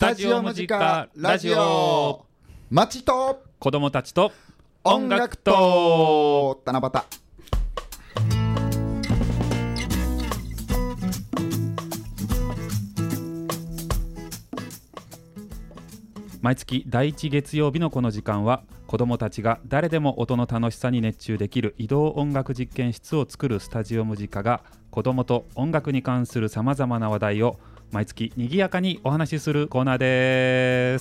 タジオムジカラジオ、 街と子供たちと音楽と七夕。 毎月第1月曜日のこの時間は、子どもたちが誰でも音の楽しさに熱中できる移動音楽実験室を作るスタジオムジカが、子どもと音楽に関するさまざまな話題を毎月にぎやかにお話しするコーナーです。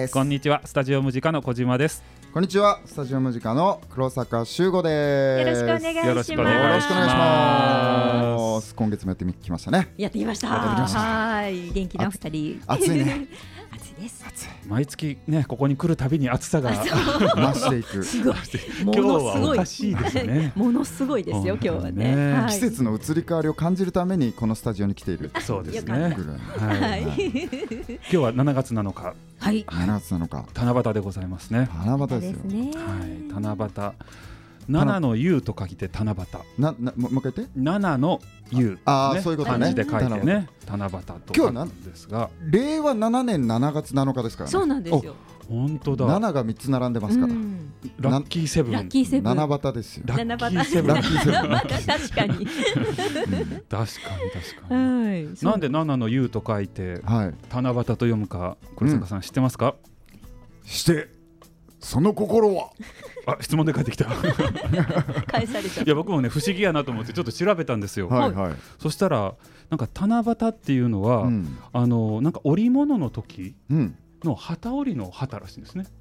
こんにちは、スタジオムジカの小島です。 こんにちは、スタジオムジカの黒坂修吾です。 よろしくお願いします。 よろしくお願いします。 今月もやってきましたね。 やってきました。はい、元気なお二人。 暑いね。 暑いです。 毎月ね、ここに来るたびに暑さが増していく。 すごい。 今日はおかしいですね。 ものすごいですよ、今日はね。 季節の移り変わりを感じるためにこのスタジオに来ている。 そうですね。 はい。 今日は7月7日。 はい。 7月7日。 七夕でございますね。 七夕ですよ。 はい、七夕。七の夕と書いて七夕。 もう一回言って。 七の夕。 そういうことね。 漢字で書いてね。七夕と書くんですが。 令和7年7月7日ですからね。 そうなんですよ。 本当だ。 7が3つ並んでますから。 ラッキーセブン。 ラッキーセブン。 七夕ですよ。 ラッキーセブン。 確かに。 確かに。なんで七の夕と書いて七夕と読むか、黒坂さん知ってますか？ してその心は。 質問で返ってきた。 返されちゃった。 いや僕もね不思議やなと思ってちょっと調べたんですよ。そしたらなんか七夕っていうのは、なんか織物の時の機織りの旗らしいんですね。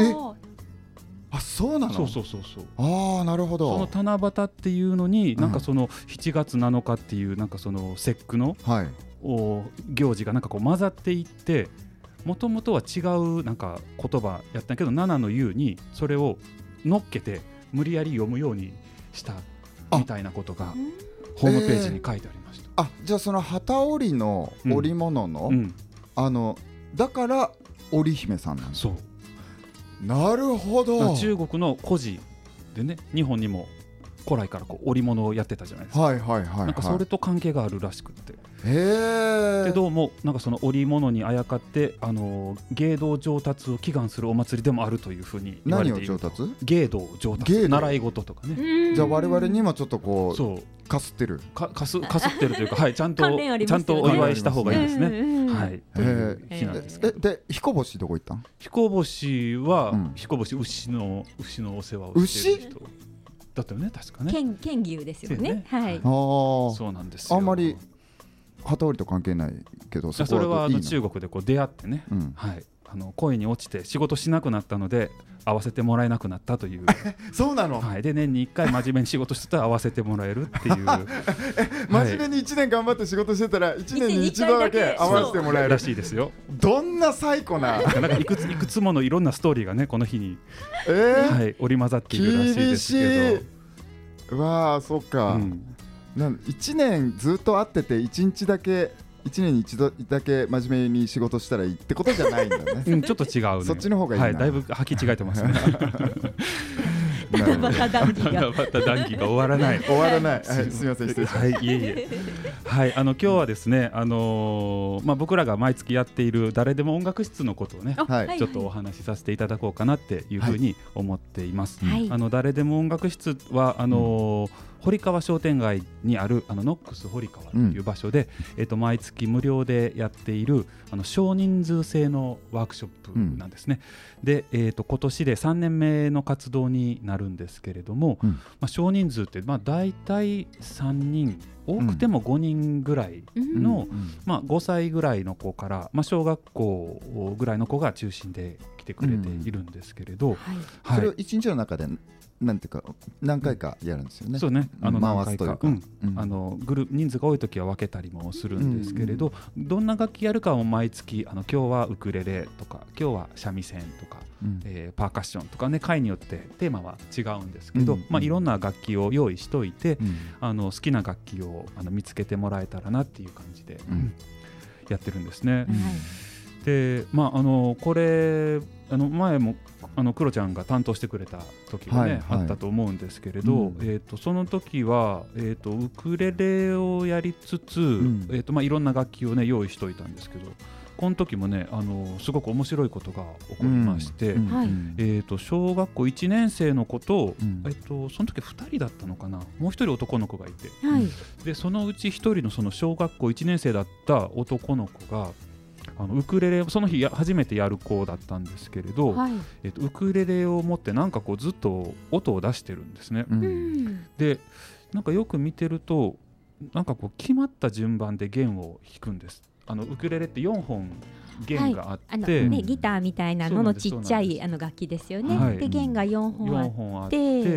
そうなの。 そう。 なるほど。 その七夕っていうのに、なんかその7月7日っていうなんかその節句の行事がなんかこう混ざっていって、もともとは違うなんか言葉やったけど、7の夕にそれを乗っけて無理やり読むようにしたみたいなことがホームページに書いてありました。 じゃあその機織りの織物の、だから織姫さんなんです。 そう。 なるほど。 中国の故事でね、日本にも古来からこう織物をやってたじゃないですか。なんかそれと関係があるらしくって。でどうもなんかその織物にあやかって芸道上達を祈願するお祭りでもあるというふうに言われている。 何を上達？ 芸道上達、習い事とかね。 じゃあ我々にもちょっとこうかすってるかすってるというか、ちゃんとお祝いした方がいいですね。 で彦星どこ行ったん？ 彦星は彦星牛のお世話をしてる人だったよね、確かね。 剣牛ですよね。 そうなんですよ。 あんまり機織りと関係ないけど、 それは中国でこう出会ってね、恋に落ちて仕事しなくなったので会わせてもらえなくなったという。 そうなの。 で年に1回真面目に仕事してたら会わせてもらえるっていう。 真面目に1年頑張って仕事してたら1年に1度だけ会わせてもらえるらしいですよ。 どんな最高な。 なんかいくつものいろんなストーリーがねこの日に織り交ざっているらしいですけど。 わあ、そっか。1年ずっと会ってて1日だけ1年に1度だけ真面目に仕事したらいいってことじゃないんだね。 ちょっと違うね。 そっちの方がいいな。 だいぶ履き違えてますね。 七夕談義が終わらない。 すみません、失礼しました。 いえ。今日はですね、僕らが毎月やっている誰でも音楽室のことをね、ちょっとお話しさせていただこうかなっていうふうに思っています。誰でも音楽室は堀川商店街にあるノックス堀川という場所で、毎月無料でやっている少人数制のワークショップなんですね。で、今年で3年目の活動になるんですけれども、少人数ってだいたい3人、多くても5人ぐらいの、5歳ぐらいの子から、小学校ぐらいの子が中心で来てくれているんですけれど、 それを1日の中でなんていうか何回かやるんですよね。 そうね、 回すというか、 人数が多い時は分けたりもするんですけれど、どんな楽器やるかも毎月今日はウクレレとか今日は三味線とか、パーカッションとかね、回によってテーマは違うんですけど、いろんな楽器を用意しといて、好きな楽器を見つけてもらえたらなっていう感じでやってるんですね。でこれ前もクロちゃんが担当してくれた時がね、あったと思うんですけれど、その時は、ウクレレをやりつつ、いろんな楽器をね用意しといたんですけど、 この時もねすごく面白いことが起こりまして、小学校1年生の子と、その時2人だったのかな、もう1人男の子がいて、でそのうち1人のその小学校1年生だった男の子がウクレレをその日初めてやる子だったんですけれど、ウクレレを持ってなんかこうずっと音を出してるんですね、でなんかよく見てるとなんかこう決まった順番で弦を弾くんです。ウクレレって4本弦があって、 ギターみたいなののちっちゃい楽器ですよね。で弦が4本あって、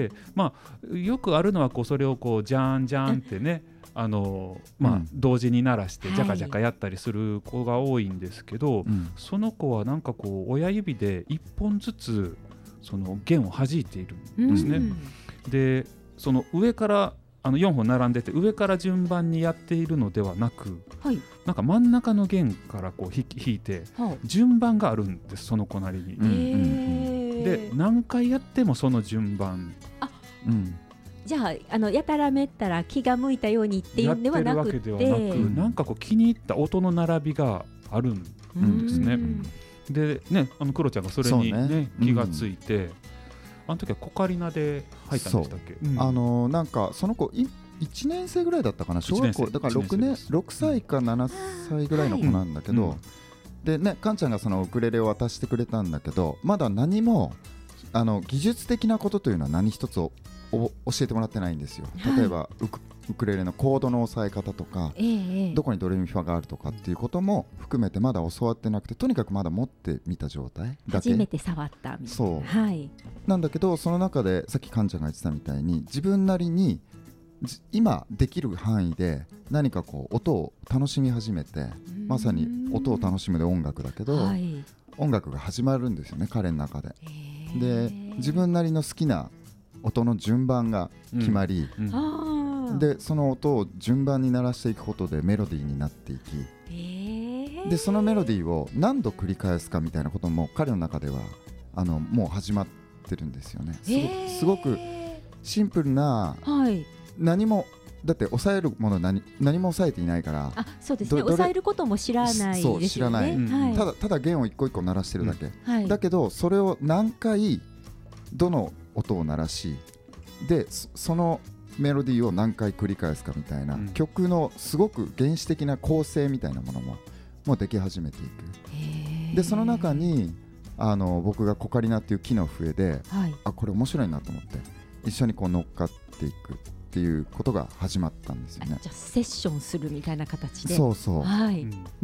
よくあるのはこうそれをこうジャンジャンってね同時に鳴らしてジャカジャカやったりする子が多いんですけど、その子はなんかこう親指で1本ずつその弦を弾いているんですね、でその上から4本並んでて上から順番にやっているのではなく、なんか真ん中の弦からこう弾いて順番があるんです、その子なりに、で何回やってもその順番、 じゃあやたらめったら気が向いたようにっていうんではなくて、 なんかこう気に入った音の並びがあるんですね。でね、クロちゃんがそれに、気がついて、あの時はコカリナで入ったんでしたっけ。 なんかその子1年生ぐらいだったかな、小学校だから6歳か7歳ぐらいの子なんだけど、でね、カンちゃんがそのウクレレを渡してくれたんだけど、まだ何も技術的なことというのは何一つ教えてもらってないんですよ。例えばウクレレのコードの押さえ方とか、どこにドレミファがあるとかっていうことも含めてまだ教わってなくて、とにかくまだ持ってみた状態だけ、 初めて触ったみたいな。そう、 なんだけど、その中でさっきカンちゃんが言ってたみたいに自分なりに今できる範囲で何かこう音を楽しみ始めて、まさに音を楽しむで音楽だけど、音楽が始まるんですよね、彼の中で。で自分なりの好きな音の順番が決まり、でその音を順番に鳴らしていくことでメロディーになっていき、でそのメロディーを何度繰り返すかみたいなことも彼の中ではもう始まってるんですよね。すごくシンプルな、何もだって抑えるもの何も抑えていないから、 そうですね、抑えることも知らないですよね。 そう、知らない、ただ弦を一個一個鳴らしてるだけ、だけどそれを何回どの音を鳴らし、でそのメロディーを何回繰り返すかみたいな、曲のすごく原始的な構成みたいなものもうでき始めていく。でその中に僕がコカリナっていう木の笛で、これ面白いなと思って一緒にこう乗っかっていくっていうことが始まったんですよね。 じゃあセッションするみたいな形で。 そうそう、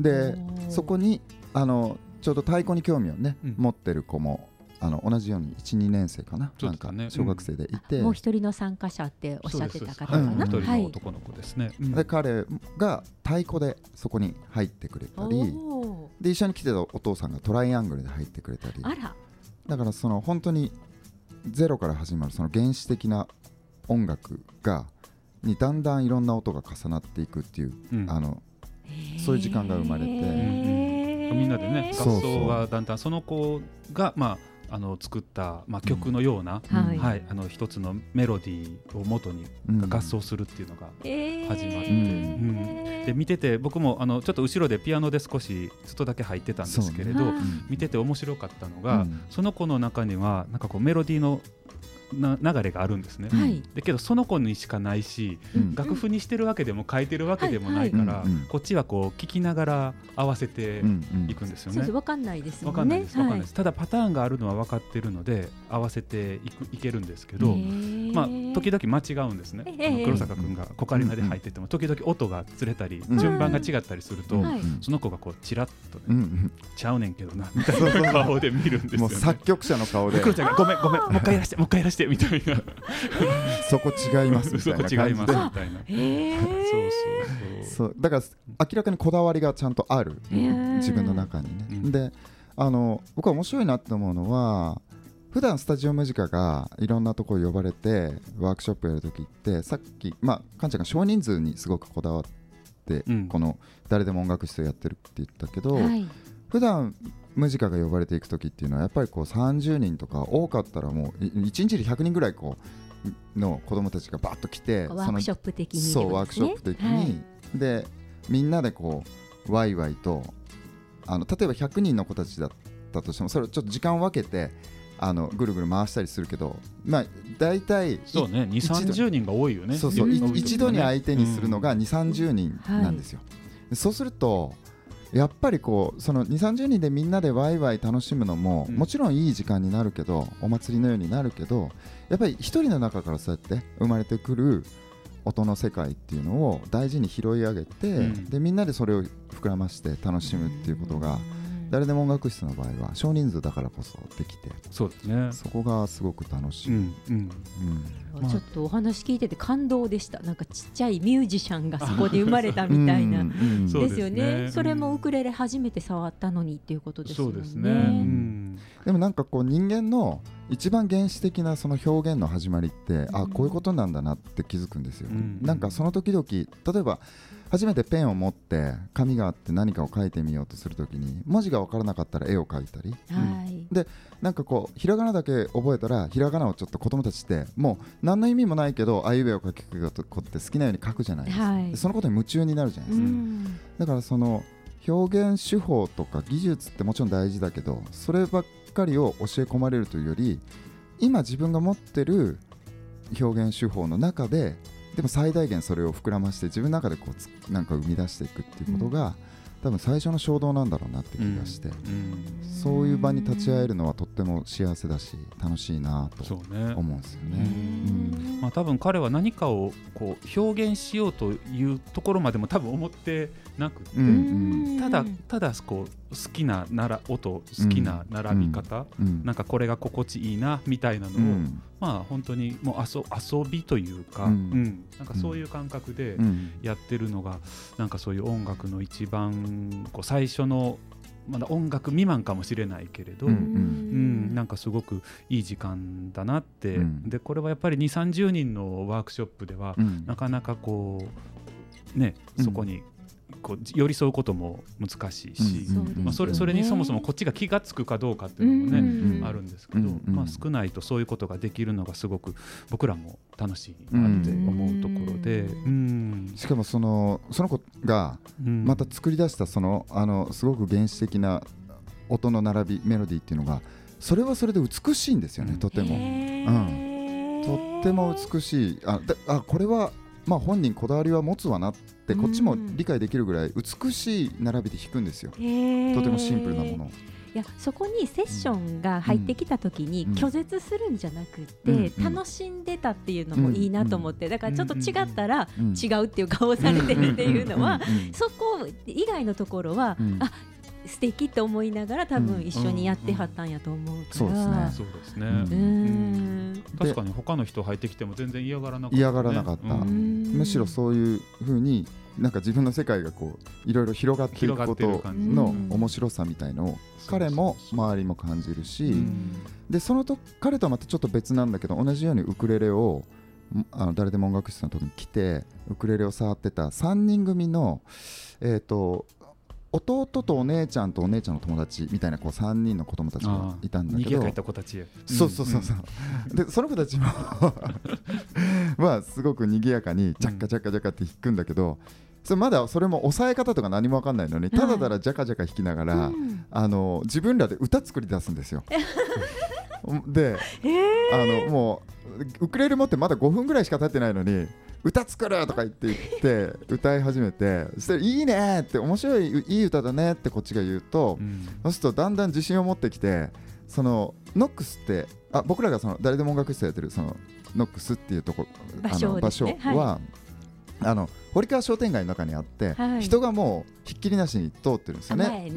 でそこにちょうど太鼓に興味をね、持ってる子も同じように 1,2 年生かな、なんか小学生でいて、 もう一人の参加者っておっしゃってた方かな、 一人の男の子ですね。 で彼が太鼓でそこに入ってくれたり、で一緒に来てたお父さんがトライアングルで入ってくれたり、だからその本当にゼロから始まるその原始的な音楽にだんだんいろんな音が重なっていくっていう、そういう時間が生まれて、 みんなでね、合奏がだんだんその子が作った、曲のような、一つのメロディーを元に合奏するっていうのが始まって、で見てて僕もちょっと後ろでピアノで少しちょっとだけ入ってたんですけれど、見てて面白かったのが、その子の中にはなんかこうメロディーの流れがあるんですね、だけどその子にしかないし、楽譜にしてるわけでも書いてるわけでもないから、こっちはこう聞きながら合わせていくんですよね。 分かんないですもんね。 分かんないです、ただパターンがあるのは分かってるので合わせていけるんですけど、時々間違うんですね。黒坂君がコカリナで入ってても時々音がずれたり、順番が違ったりすると、その子がこうチラッとね、ちゃうねんけどなみたいな顔で見るんですよね。もう作曲者の顔で、 黒ちゃんがごめんもう一回やらしてみたいなそこ違いますみたいな感じで、そうだから明らかにこだわりがちゃんとある、自分の中にね。で僕は面白いなって思うのは、普段スタジオムジカがいろんなところ呼ばれてワークショップやるときって、さっきカンちゃんが少人数にすごくこだわって、この誰でも音楽室をやってるって言ったけど、普段ムジカが呼ばれていくときっていうのはやっぱりこう30人とか、多かったらもう1日で100人ぐらいこうの子供たちがバッと来て、 ワークショップ的に、 そうワークショップ的に、でみんなでこうワイワイと例えば100人の子たちだったとしてもそれをちょっと時間を分けてぐるぐる回したりするけど、まあ大体そうね、2,30 人が多いよね。 そうそう、一度に相手にするのが2,30 人なんですよ、そうするとやっぱりこうその 2,30 人でみんなでワイワイ楽しむのも、もちろんいい時間になるけどお祭りのようになるけど、やっぱり一人の中からそうやって生まれてくる音の世界っていうのを大事に拾い上げて、でみんなでそれを膨らまして楽しむっていうことが誰でも音楽室の場合は少人数だからこそできて、 そうですね、 そこがすごく楽しい、 ちょっとお話聞いてて感動でした。なんかちっちゃいミュージシャンがそこで生まれたみたいなですよね。それもウクレレ初めて触ったのにっていうことですよね。そうですね、 でもなんかこう人間の一番原始的なその表現の始まりって、こういうことなんだなって気づくんですよ、なんかその時々例えば初めてペンを持って紙があって何かを書いてみようとするときに文字が分からなかったら絵を描いたり、でなんかこうひらがなだけ覚えたらひらがなをちょっと子供たちってもう何の意味もないけどあいうえを書きことって好きなように書くじゃないですか、でそのことに夢中になるじゃないですか、だからその表現手法とか技術ってもちろん大事だけどそればっかりを教え込まれるというより今自分が持ってる表現手法の中ででも最大限それを膨らまして自分の中でこうなんか生み出していくっていうことが、多分最初の衝動なんだろうなって気がして、そういう場に立ち会えるのはとっても幸せだし楽しいなと思うんですよね。 多分彼は何かをこう表現しようというところまでも多分思ってなくて、ただこう好きな音好きな並び方、なんかこれが心地いいなみたいなのを、本当にもう遊びというか、なんかそういう感覚でやってるのが、なんかそういう音楽の一番こう最初のまだ音楽未満かもしれないけれど、なんかすごくいい時間だなって、でこれはやっぱり 2,30 人のワークショップでは、なかなかこうねそこにこう寄り添うことも難しいし、それにそもそもこっちが気がつくかどうかっていうのもね、あるんですけど、少ないとそういうことができるのがすごく僕らも楽しいなって思うところで、 しかもその子がまた作り出したすごく原始的な音の並びメロディーっていうのがそれはそれで美しいんですよね、とても、とっても美しい。これは本人こだわりは持つわなってこっちも理解できるぐらい美しい並びで弾くんですよ、とてもシンプルなものを。 いやそこにセッションが入ってきた時に拒絶するんじゃなくて、楽しんでたっていうのもいいなと思って、だからちょっと違ったら違うっていう顔をされてるっていうのは、そこ以外のところは、素敵と思いながら多分一緒にやってはったんやと思うから、 そうですね、確かに他の人入ってきても全然嫌がらなかった、 むしろそういう風になんか自分の世界がこういろいろ広がっていくことの面白さみたいのを彼も周りも感じるし、で彼とはまたちょっと別なんだけど同じようにウクレレを誰でも音楽室の時に来てウクレレを触ってた3人組の弟とお姉ちゃんとお姉ちゃんの友達みたいなこう3人の子供たちがいたんだけど、 賑やかいった子たち、 そうでその子たちもすごく賑やかにジャッカジャッカジャッカって弾くんだけど、まだそれも抑え方とか何も分かんないのにただただジャカジャカ弾きながら、自分らで歌作り出すんですよで、もうウクレレ持ってまだ5分ぐらいしか経ってないのに歌作るとか言って歌い始めて、そしたらいいねって面白いいい歌だねってこっちが言うと、そうするとだんだん自信を持ってきて、そのノックスって僕らがその誰でも音楽室やってるそのノックスっていうとこ場所は、堀川商店街の中にあって、人がもうひっきりなしに通ってるんですよね、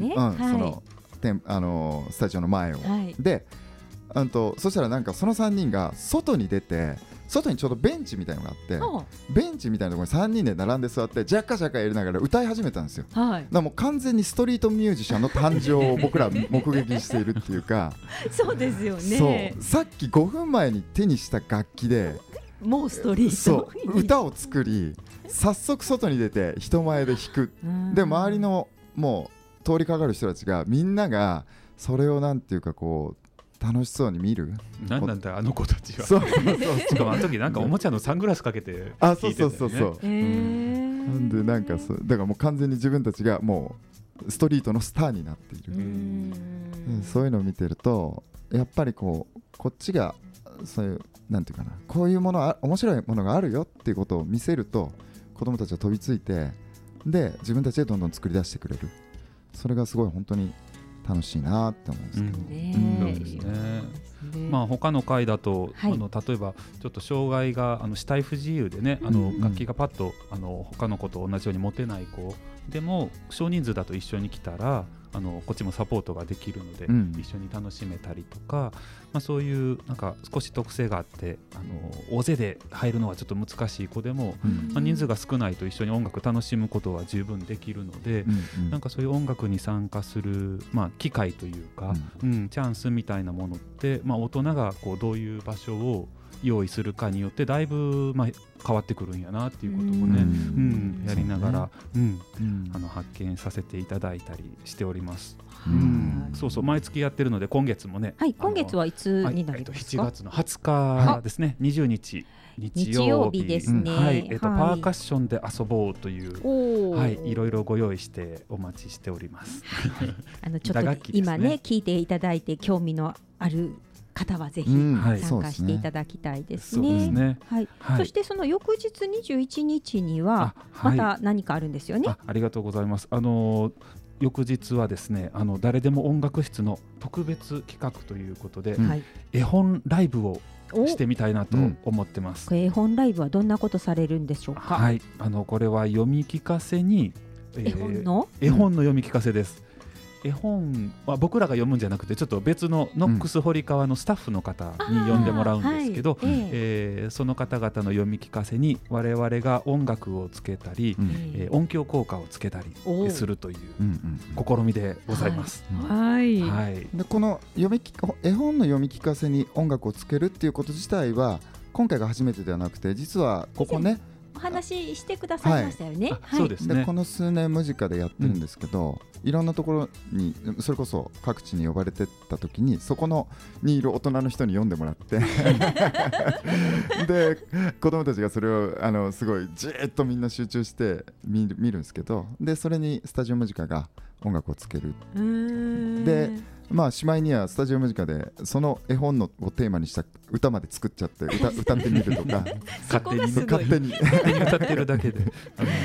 スタジオの前を、でそしたらなんかその3人が外に出て、外にちょうどベンチみたいなのがあって、ベンチみたいなところに3人で並んで座ってジャッカジャッカやりながら歌い始めたんですよ、だからもう完全にストリートミュージシャンの誕生を僕ら目撃しているっていうかそうですよね。 さっき5分前に手にした楽器でもうストリート歌を作り、早速外に出て人前で弾く、で周りのもう通りかかる人たちがみんながそれをなんていうかこう楽しそうに見る。 なんなんだあの子たちは。しかもあの時なんかおもちゃのサングラスかけて聴いてたよね。 なんでなんかだからもう完全に自分たちがもストリートのスターになっている。そういうのを見てるとやっぱりこっちがそういうなんていうかな、こういうもの面白いものがあるよっていうことを見せると子どもたちは飛びついて、で自分たちでどんどん作り出してくれる。それがすごい本当に楽しいなって思うんですけど、 そうですね。まあ他の回だと、例えばちょっと障害が肢体不自由でね、楽器がパッと他の子と同じように持てない子でも少人数だと一緒に来たらこっちもサポートができるので、一緒に楽しめたりとか、そういうなんか少し特性があって大勢で入るのはちょっと難しい子でも、人数が少ないと一緒に音楽楽しむことは十分できるので、なんかそういう音楽に参加する、機会というか、チャンスみたいなものって、大人がどういう場所を用意するかによってだいぶ変わってくるんやなっていうこともね、やりながら、発見させていただいたりしております。そうそう、毎月やってるので今月もね、 今月はいつになりますか？ 7月の20日ですね、20日日曜日ですね。パーカッションで遊ぼうという、いろいろご用意してお待ちしております。 ちょっと今ね聞いていただいて興味のある方はぜひ参加していただきたいですね。そしてその翌日21日にはまた何かあるんですよね。 ありがとうございます。翌日はですね、誰でも音楽室の特別企画ということで、絵本ライブをしてみたいなと思ってます。 絵本ライブはどんなことされるんでしょうか？ これは読み聞かせに、 絵本の読み聞かせです。絵本は僕らが読むんじゃなくてちょっと別のノックス堀川のスタッフの方に読んでもらうんですけど、その方々の読み聞かせに我々が音楽をつけたり、音響効果をつけたりするという試みでございます。 でこの絵本の読み聞かせに音楽をつけるっていうこと自体は今回が初めてではなくて、実はここねお話ししてくださいましたよね。 そうですね。 でこの数年ムジカでやってるんですけど、いろんなところにそれこそ各地に呼ばれてった時にそこにいる大人の人に読んでもらってで子供たちがそれをすごいじーっとみんな集中して見るんですけど、でそれにスタジオムジカが音楽をつける。でしまいにはスタジオムジカでその絵本をテーマにした歌まで作っちゃって歌ってみるとか勝手に歌ってるだけで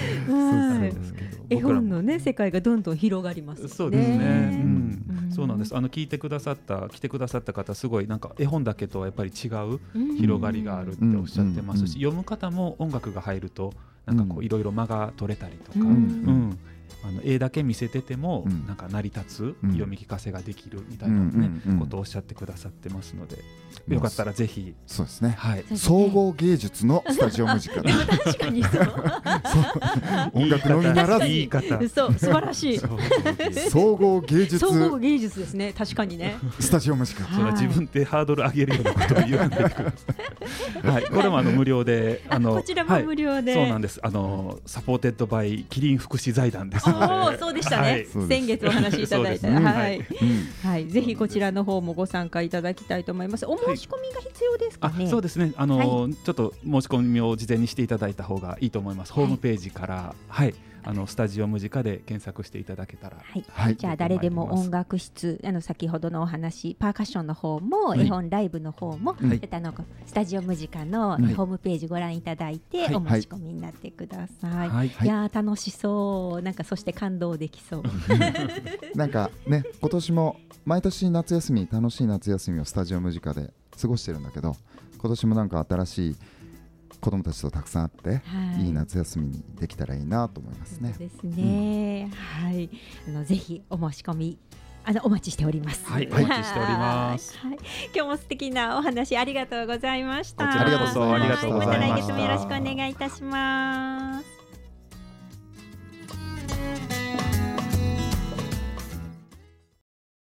絵本のね世界がどんどん広がりますね。 そうですね。そうなんです。来てくださった方すごいなんか絵本だけとはやっぱり違う広がりがあるっておっしゃってますし、読む方も音楽が入るとなんかいろいろ間が取れたりとか、絵だけ見せててもなんか成り立つ読み聞かせができるみたいなことをおっしゃってくださってますので、よかったらぜひ。 そうですね。総合芸術のスタジオムジカで確かにそう音楽のみならずいい方、 そう素晴らしい総合芸術ですね。確かにねスタジオムジカ。 自分でハードル上げるようなことを言わないでください。これも無料でこちらも無料で、 そうなんです。サポーテッドバイキリン福祉財団です。 そうでしたね。先月お話しいただいたぜひこちらの方もご参加いただきたいと思います。お申し込みが必要ですかね？ そうですね。ちょっと申し込みを事前にしていただいた方がいいと思います。ホームページからスタジオムジカで検索していただけたら。 じゃあ誰でも音楽室先ほどのお話パーカッションの方も絵本ライブの方もスタジオムジカのホームページご覧いただいてお申し込みになってください。いや楽しそう。なんかそして感動できそうなんかね、今年も毎年夏休み楽しい夏休みをスタジオムジカで過ごしてるんだけど、今年もなんか新しい子供たちとたくさんあって、いい夏休みにできたらいいなと思いますね。 そうですね。ぜひお申し込みお待ちしております。 お待ちしております。 今日も素敵なお話ありがとうございました。 こちらこそありがとうございました。 また来月もよろしくお願いいたします。